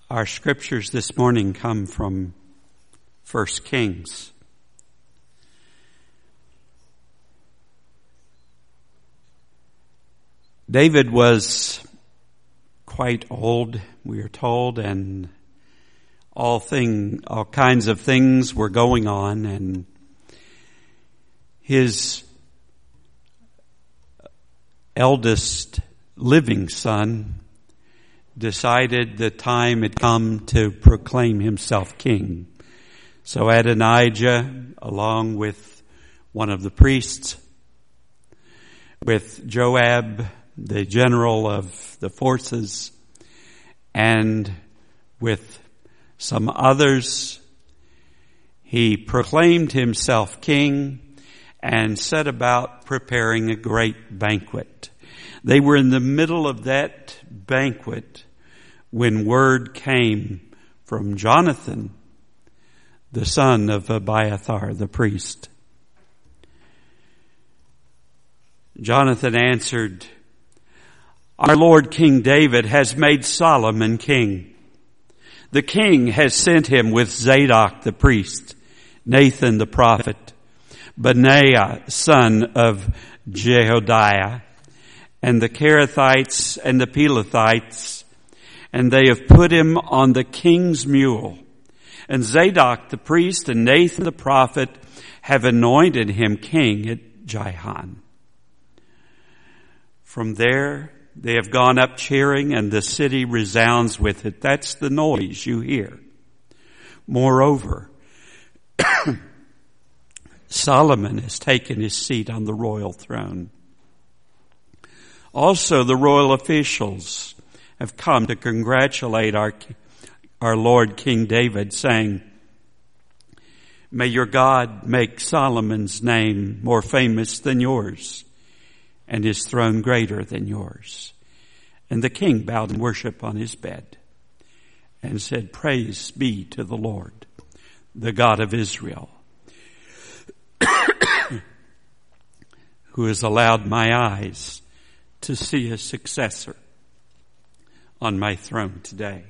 Our scriptures this morning come from 1 Kings. David was quite old, we are told, and all kinds of things were going on, and his eldest living son decided the time had come to proclaim himself king. So Adonijah, along with one of the priests, with Joab, the general of the forces, and with some others, he proclaimed himself king and set about preparing a great banquet. They were in the middle of that banquet when word came from Jonathan, the son of Abiathar, the priest. Jonathan answered, "Our Lord King David has made Solomon king. The king has sent him with Zadok the priest, Nathan the prophet, Benaiah son of Jehoiada, and the Kerethites and the Pelethites, and they have put him on the king's mule. And Zadok the priest and Nathan the prophet have anointed him king at Gihon." From there, they have gone up cheering, and the city resounds with it. That's the noise you hear. Moreover, Solomon has taken his seat on the royal throne. Also, the royal officials have come to congratulate our Lord King David, saying, "May your God make Solomon's name more famous than yours, and his throne greater than yours." And the king bowed in worship on his bed and said, "Praise be to the Lord, the God of Israel, who has allowed my eyes to see a successor on my throne today."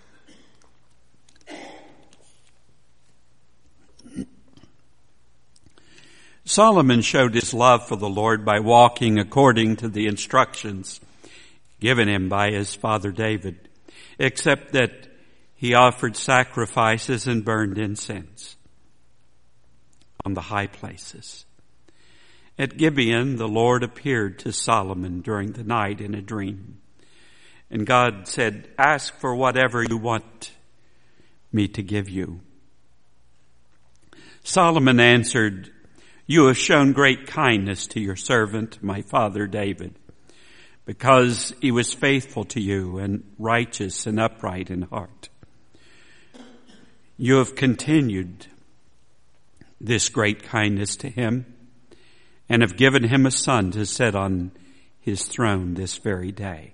Solomon showed his love for the Lord by walking according to the instructions given him by his father David, except that he offered sacrifices and burned incense on the high places. At Gibeon, the Lord appeared to Solomon during the night in a dream. And God said, "Ask for whatever you want me to give you." Solomon answered, "You have shown great kindness to your servant, my father David, because he was faithful to you and righteous and upright in heart. You have continued this great kindness to him and have given him a son to sit on his throne this very day.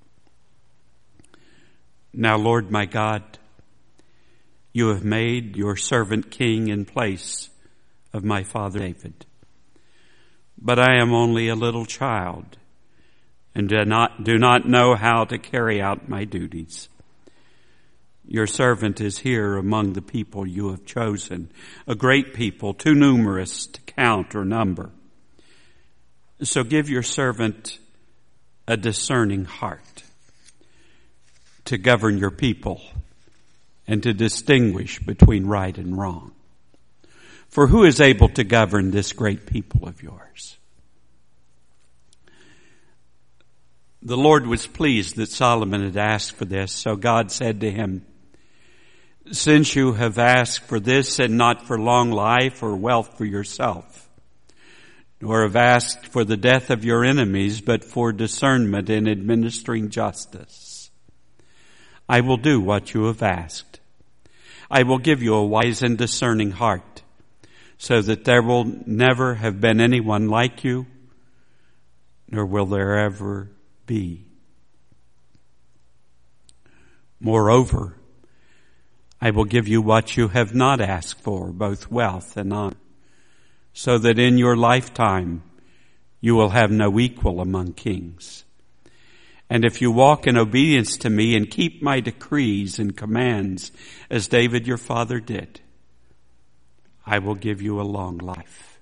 Now, Lord my God, you have made your servant king in place of my father David. But I am only a little child and do not know how to carry out my duties. Your servant is here among the people you have chosen, a great people, too numerous to count or number. So give your servant a discerning heart to govern your people and to distinguish between right and wrong. For who is able to govern this great people of yours?" The Lord was pleased that Solomon had asked for this, so God said to him, "Since you have asked for this and not for long life or wealth for yourself, nor have asked for the death of your enemies, but for discernment in administering justice, I will do what you have asked. I will give you a wise and discerning heart, so that there will never have been anyone like you, nor will there ever be. Moreover, I will give you what you have not asked for, both wealth and honor, so that in your lifetime you will have no equal among kings. And if you walk in obedience to me and keep my decrees and commands, as David your father did, I will give you a long life.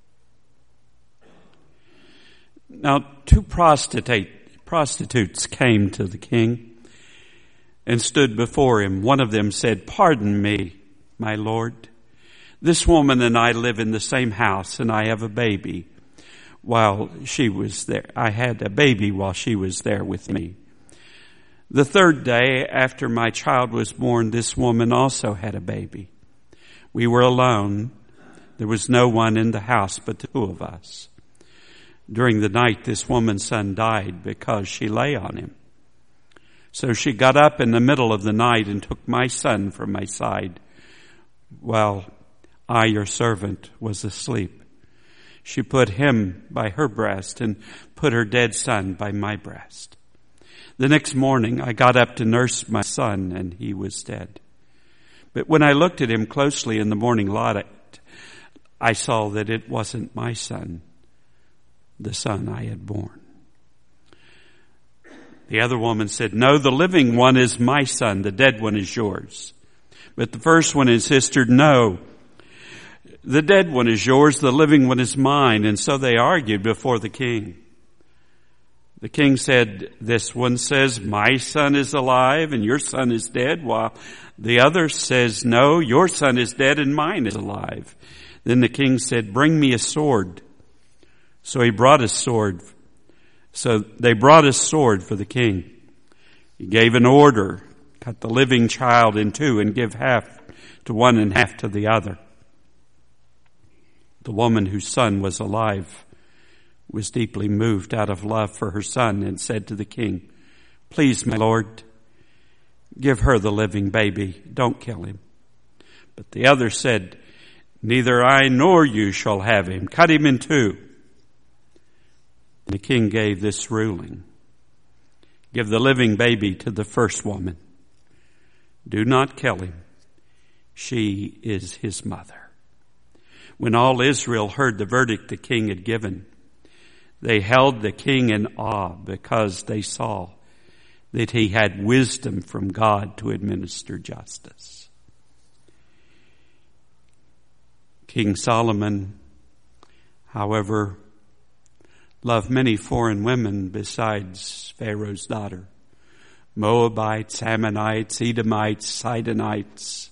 Now, two prostitutes came to the king and stood before him. One of them said, "Pardon me, my lord. This woman and I live in the same house, and I have a baby while she was there. I had a baby while she was there with me. The third day after my child was born, this woman also had a baby. We were alone. There was no one in the house but the two of us. During the night, this woman's son died because she lay on him. So she got up in the middle of the night and took my son from my side while I, your servant, was asleep. She put him by her breast and put her dead son by my breast. The next morning, I got up to nurse my son, and he was dead. But when I looked at him closely in the morning light, I saw that it wasn't my son, the son I had born." The other woman said, "No, the living one is my son, the dead one is yours." But the first one insisted, "No, the dead one is yours, the living one is mine." And so they argued before the king. The king said, "This one says, my son is alive and your son is dead, while the other says, no, your son is dead and mine is alive." Then the king said, "Bring me a sword." So he brought a sword. So they brought a sword for the king. He gave an order, cut the living child in two and give half to one and half to the other. The woman whose son was alive was deeply moved out of love for her son and said to the king, "Please, my lord, give her the living baby. Don't kill him." But the other said, "Neither I nor you shall have him. Cut him in two." And the king gave this ruling: "Give the living baby to the first woman. Do not kill him. She is his mother." When all Israel heard the verdict the king had given, they held the king in awe because they saw that he had wisdom from God to administer justice. King Solomon, however, loved many foreign women besides Pharaoh's daughter: Moabites, Ammonites, Edomites, Sidonites,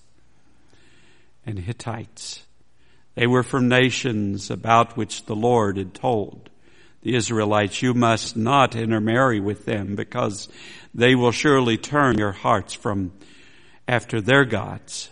and Hittites. They were from nations about which the Lord had told the Israelites, "You must not intermarry with them, because they will surely turn your hearts from after their gods."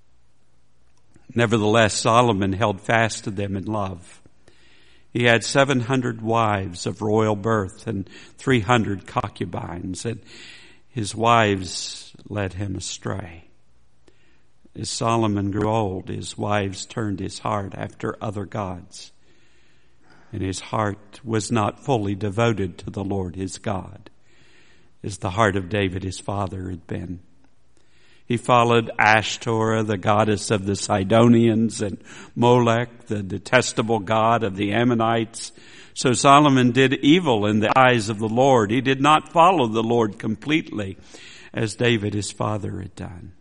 Nevertheless, Solomon held fast to them in love. He had 700 wives of royal birth and 300 concubines, and his wives led him astray. As Solomon grew old, his wives turned his heart after other gods, and his heart was not fully devoted to the Lord his God, as the heart of David his father had been. He followed Ashtoreth, the goddess of the Sidonians, and Molech, the detestable god of the Ammonites. So Solomon did evil in the eyes of the Lord. He did not follow the Lord completely, as David his father had done.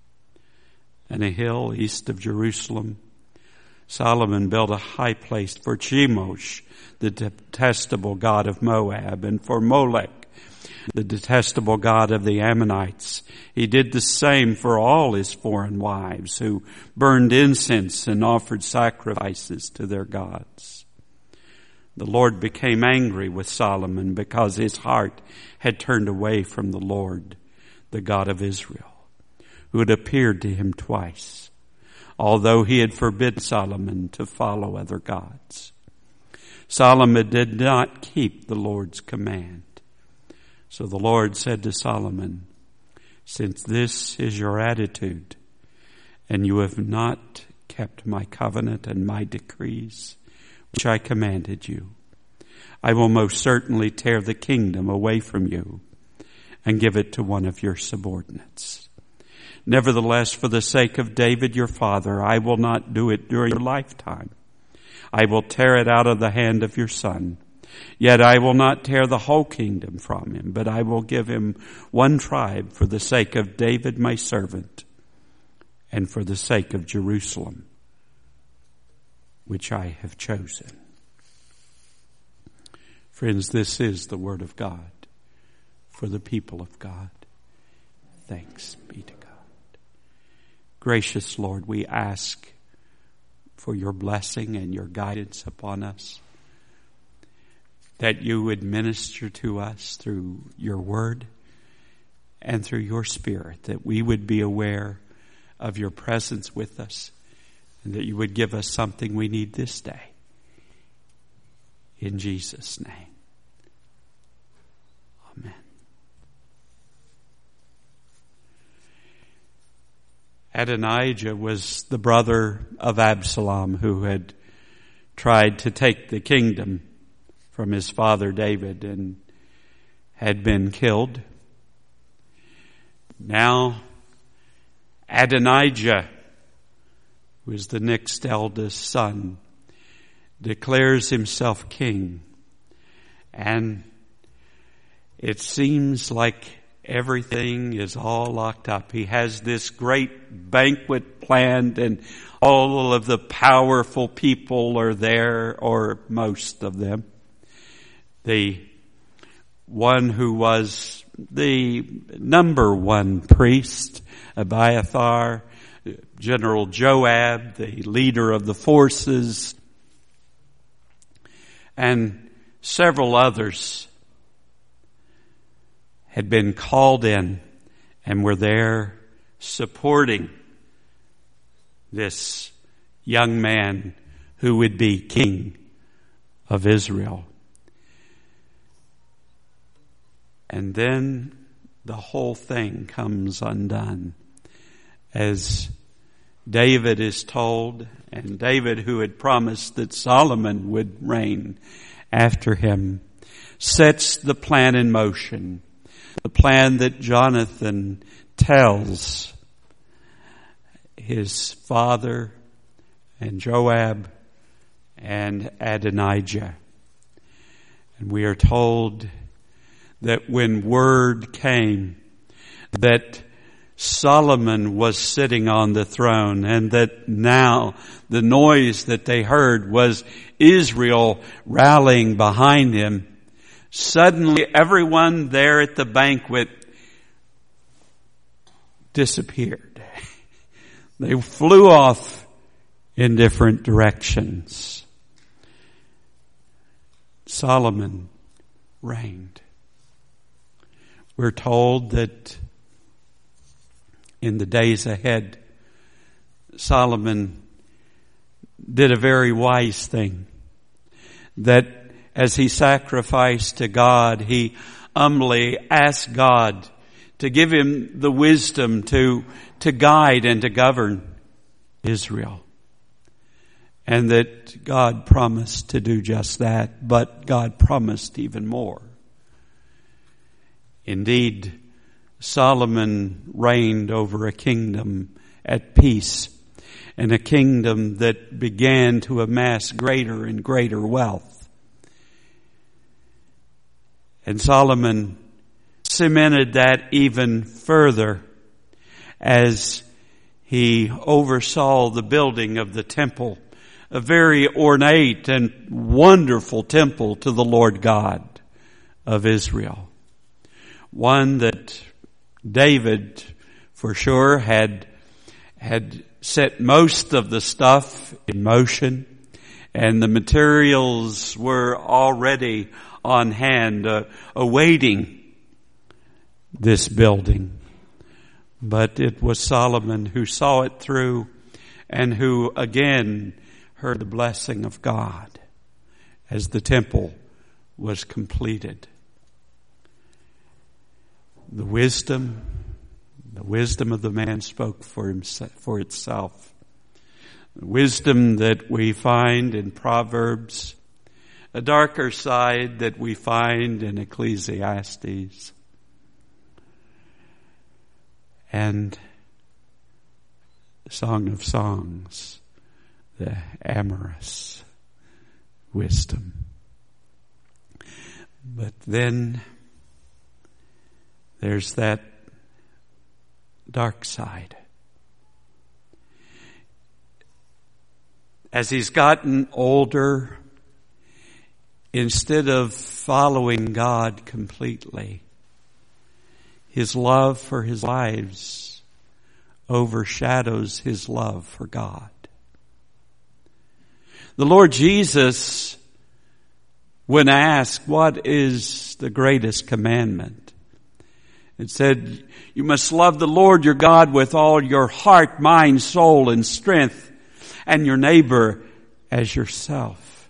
On a hill east of Jerusalem, Solomon built a high place for Chemosh, the detestable god of Moab, and for Molech, the detestable god of the Ammonites. He did the same for all his foreign wives, who burned incense and offered sacrifices to their gods. The Lord became angry with Solomon because his heart had turned away from the Lord, the God of Israel, who had appeared to him twice, although he had forbidden Solomon to follow other gods. Solomon did not keep the Lord's command. So the Lord said to Solomon, "Since this is your attitude, and you have not kept my covenant and my decrees, which I commanded you, I will most certainly tear the kingdom away from you and give it to one of your subordinates. Nevertheless, for the sake of David your father, I will not do it during your lifetime. I will tear it out of the hand of your son. Yet I will not tear the whole kingdom from him, but I will give him one tribe for the sake of David my servant, and for the sake of Jerusalem, which I have chosen. Friends, this is the word of God for the people of God. Thanks be to God. Gracious Lord, we ask for your blessing and your guidance upon us, that you would minister to us through your word and through your Spirit, that we would be aware of your presence with us, and that you would give us something we need this day. In Jesus' name, amen. Adonijah was the brother of Absalom, who had tried to take the kingdom from his father David and had been killed. Now Adonijah, who is the next eldest son, declares himself king. And it seems like everything is all locked up. He has this great banquet planned, and all of the powerful people are there, or most of them. The one who was the number one priest, Abiathar, General Joab, the leader of the forces, and several others had been called in and were there supporting this young man who would be king of Israel. And then the whole thing comes undone as David is told, and David, who had promised that Solomon would reign after him, sets the plan in motion, the plan that Jonathan tells his father and Joab and Adonijah. And we are told that when word came that Solomon was sitting on the throne, and that now the noise that they heard was Israel rallying behind him, suddenly everyone there at the banquet disappeared. They flew off in different directions. Solomon reigned. We're told that in the days ahead, Solomon did a very wise thing. That as he sacrificed to God, he humbly asked God to give him the wisdom to guide and to govern Israel. And that God promised to do just that, but God promised even more. Indeed, Solomon reigned over a kingdom at peace, and a kingdom that began to amass greater and greater wealth. And Solomon cemented that even further as he oversaw the building of the temple, a very ornate and wonderful temple to the Lord God of Israel. One that David, for sure, had set most of the stuff in motion, and the materials were already on hand, awaiting this building. But it was Solomon who saw it through, and who again heard the blessing of God as the temple was completed. The wisdom of the man spoke for itself. The wisdom that we find in Proverbs, a darker side that we find in Ecclesiastes, and Song of Songs, the amorous wisdom. But then there's that dark side. As he's gotten older, instead of following God completely, his love for his lives overshadows his love for God. The Lord Jesus, when asked, what is the greatest commandment? It said, you must love the Lord your God with all your heart, mind, soul, and strength, and your neighbor as yourself.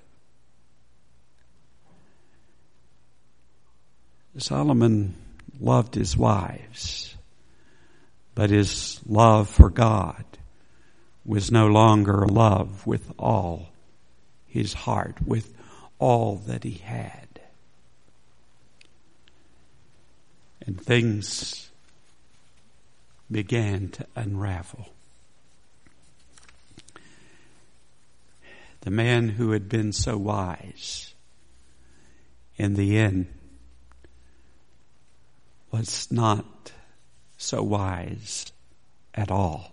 Solomon loved his wives, but his love for God was no longer love with all his heart, with all that he had. And things began to unravel. The man who had been so wise, in the end, was not so wise at all.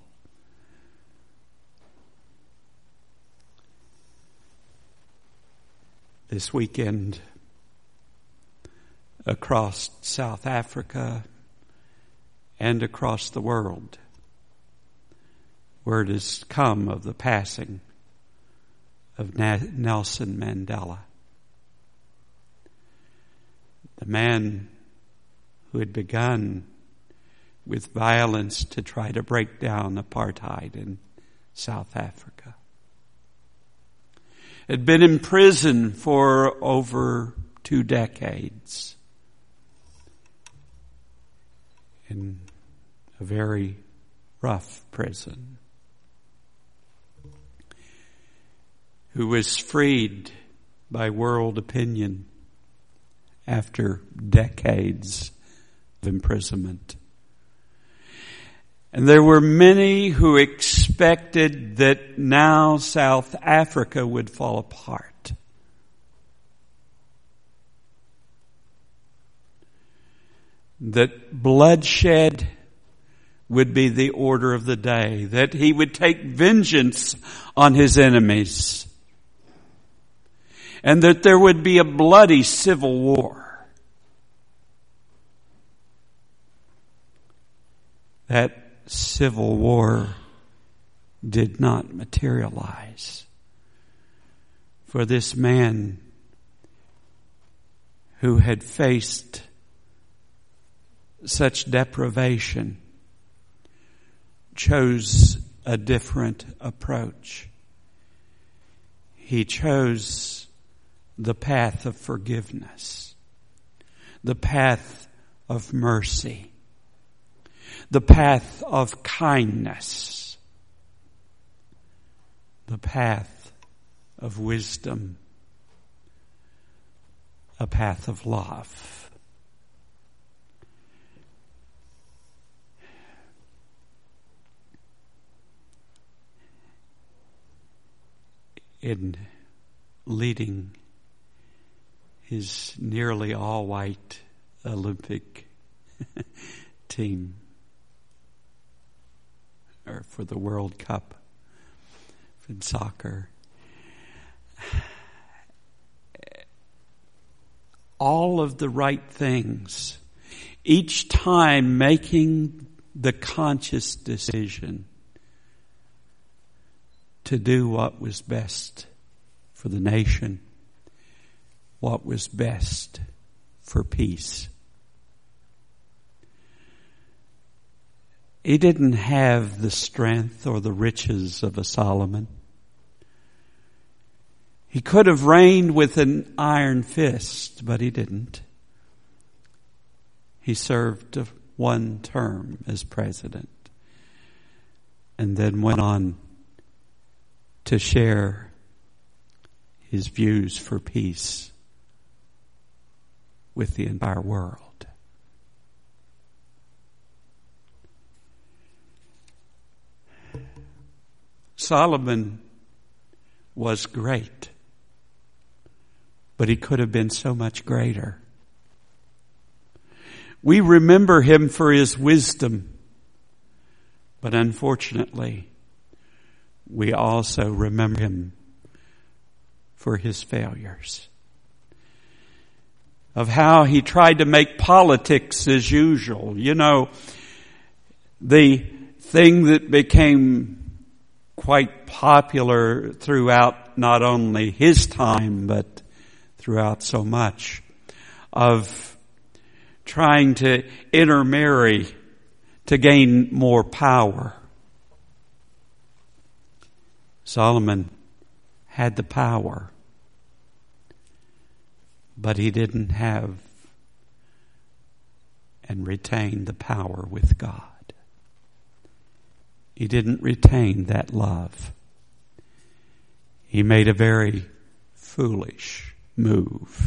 This weekend, across South Africa and across the world, word has come of the passing of Nelson Mandela, the man who had begun with violence to try to break down apartheid in South Africa. Had been in prison for over 2 decades in a very rough prison, who was freed by world opinion after decades of imprisonment. And there were many who expected that now South Africa would fall apart. That bloodshed would be the order of the day, that he would take vengeance on his enemies, and that there would be a bloody civil war. That civil war did not materialize. For this man who had faced such deprivation chose a different approach. He chose the path of forgiveness, the path of mercy, the path of kindness, the path of wisdom, a path of love. In leading his nearly all-white Olympic team, or for the World Cup in soccer, all of the right things, each time making the conscious decision to do what was best for the nation, what was best for peace. He didn't have the strength or the riches of a Solomon. He could have reigned with an iron fist, but he didn't. He served 1 term as president and then went on to share his views for peace with the entire world. Solomon was great, but he could have been so much greater We remember him for his wisdom, but unfortunately, we also remember him for his failures. Of how he tried to make politics as usual. You know, the thing that became quite popular throughout not only his time, but throughout so much, of trying to intermarry to gain more power. Solomon had the power, but he didn't have and retain the power with God. He didn't retain that love. He made a very foolish move.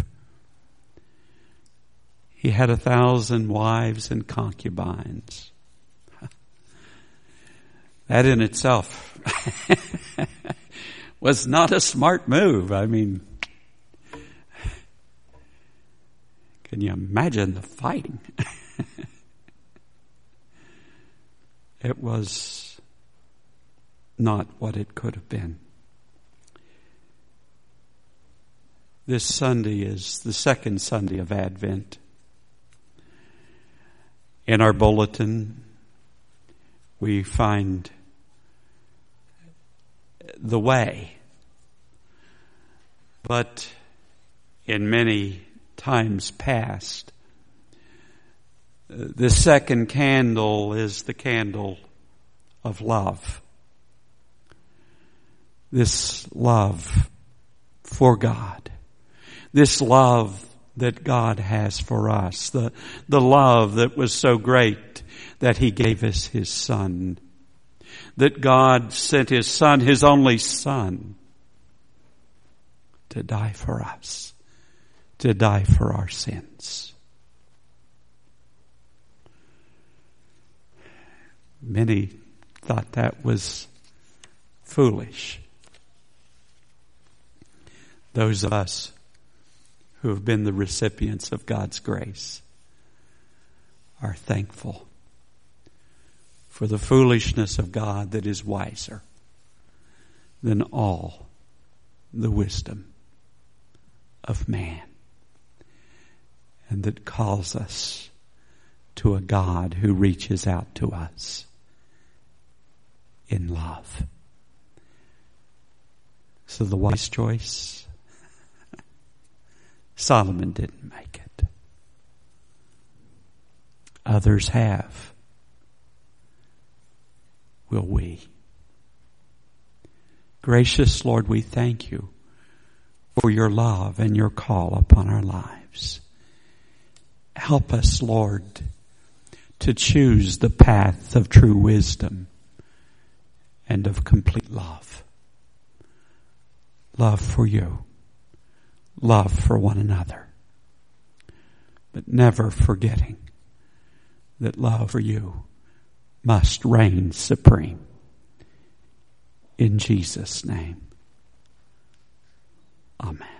He had 1,000 wives and concubines. That in itself was not a smart move. I mean, can you imagine the fighting? It was not what it could have been. This Sunday is the second Sunday of Advent. In our bulletin, we find the way. But in many times past, the second candle is the candle of love. This love for God. This love that God has for us. The love that was so great that He gave us His Son. That God sent His Son, His only Son, to die for us. To die for our sins. Many thought that was foolish. Those of us who have been the recipients of God's grace are thankful for the foolishness of God that is wiser than all the wisdom of man, and that calls us to a God who reaches out to us in love. So the wise choice, Solomon didn't make it. Others have. Will we? Gracious Lord, we thank you for your love and your call upon our lives. Help us, Lord, to choose the path of true wisdom and of complete love. Love for you. Love for one another. But never forgetting that love for you must reign supreme. In Jesus' name. Amen.